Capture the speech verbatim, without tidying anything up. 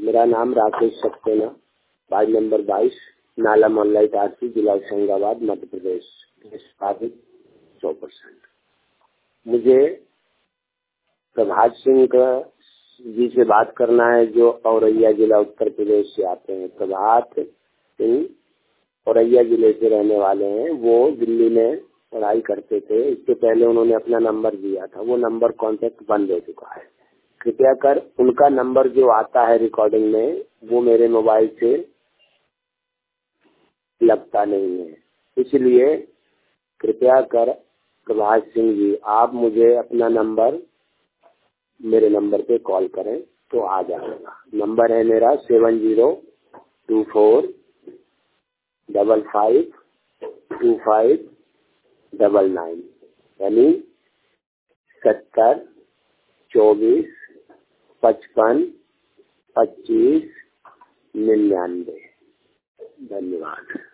मेरा नाम Rakesh Saxena, ward number बाईस, नाला मोहल्ला इटारसी, जिला होशंगाबाद, मध्य प्रदेश। स्थापित सौ परसेंट। मुझे प्रभात सिंह का जी से बात करना है, जो औरैया जिला उत्तर प्रदेश से आते हैं। प्रभात सिंह औरैया जिले से रहने वाले हैं। वो दिल्ली में पढ़ाई करते थे। इससे पहले उन्होंने अपना नंबर दिया था, वो नंबर कॉन्टेक्ट बंद हो चुका है। कृपया कर उनका नंबर जो आता है रिकॉर्डिंग में, वो मेरे मोबाइल से लगता नहीं है। इसलिए कृपया कर प्रभात सिंह जी, आप मुझे अपना नंबर मेरे नंबर पे कॉल करें तो आ जाएगा। नंबर है मेरा seven zero two four double five two five double nine, यानी सत्तर चौबीस पचपन पच्चीस निन्यानवे। धन्यवाद।